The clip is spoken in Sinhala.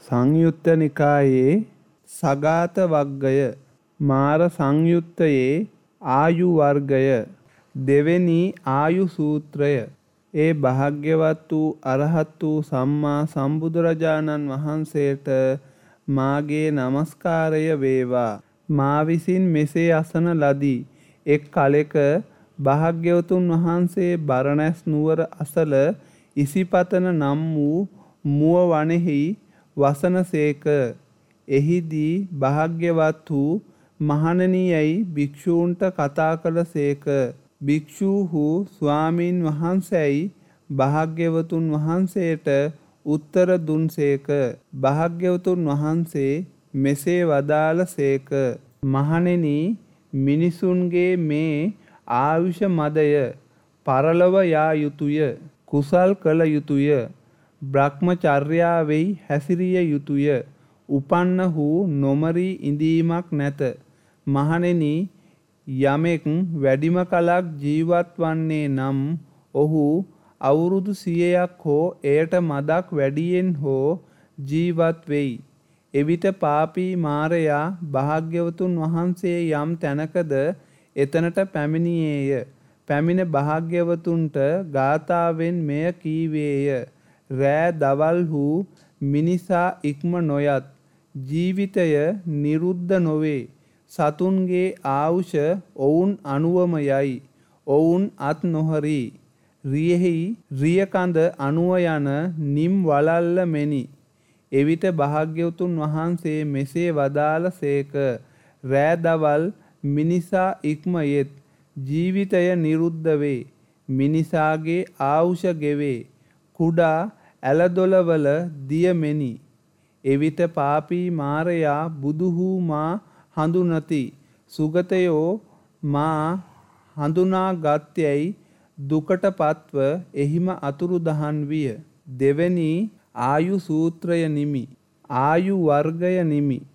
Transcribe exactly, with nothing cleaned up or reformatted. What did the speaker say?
සංයුත්ත නිකායේ සගාත වග්ගය මාර සංයුත්තයේ ආයු වර්ගය දෙවෙනි ආයු සූත්‍රය. ඒ භාග්‍යවත් වූ අරහත් වූ සම්මා සම්බුදුරජාණන් වහන්සේට මාගේ නමස්කාරය වේවා. මා විසින් මෙසේ අසන ලදී. එක් කලෙක භාග්‍යවතුන් වහන්සේ බරණැස් නුවර අසල ඉසිපතන නම් වූ මුව වනෙහි වසනසේක. එහිදී භාග්‍යවත් වූ මහණෙනි යයි භික්ෂූන්ට කතා කළසේක. භික්ෂූහු ස්වාමීන් වහන්සේයි භාග්‍යවතුන් වහන්සේට උත්තර දුන්සේක. භාග්‍යවතුන් වහන්සේ මෙසේ වදාළසේක. මහණෙනි, මිනිසුන්ගේ මේ ආයුෂ මදය පරලොව යා යුතුය, කුසල් කළ යුතුය, බ්‍රහ්මචර්යාවෙහි හැසිරිය යුතුය. උපන්නහු නොමරී ඉඳීමක් නැත. මහණෙනි, යමෙක් වැඩිම කලක් ජීවත් වන්නේ නම් ඔහු අවුරුදු සියයක් හෝ එයට මදක් වැඩියෙන් හෝ ජීවත් වෙයි. එවිට පාපී මාරයා භාග්‍යවතුන් වහන්සේ යම් තැනකද එතනට පැමිණියේය. පැමිණ භාග්‍යවතුන්ට ගාථාවෙන් මෙය කීවේය. රෑ දවල්හු මිනිසා ඉක්ම නොයත්, ජීවිතය නිරුද්ධ නොවේ. සතුන්ගේ ආයුෂ ඔවුන් අනුවම යයි. ඔවුන් අත් නොහරී. රියෙහි රියකඳ අනුව යන නිම් වලල්ල මෙනි. එවිට භාග්‍යවතුන් වහන්සේ මෙසේ වදාළ සේක. රෑ දවල් මිනිසා ඉක්ම යෙත්, ජීවිතය නිරුද්ධ වේ. මිනිසාගේ ආයුෂ ගෙවේ. කුඩා ඇලදොලවල දිය මෙනි. එවිට පාපී මාරයා බුදුහු මා හඳුනති. සුගතයෝ මා හඳුනා ගත්යැයි දුකට පත්ව එහිම අතුරුදහන් විය. දෙවැනි ආයු සූත්‍රය නිමි. ආයු වර්ගය නිමි.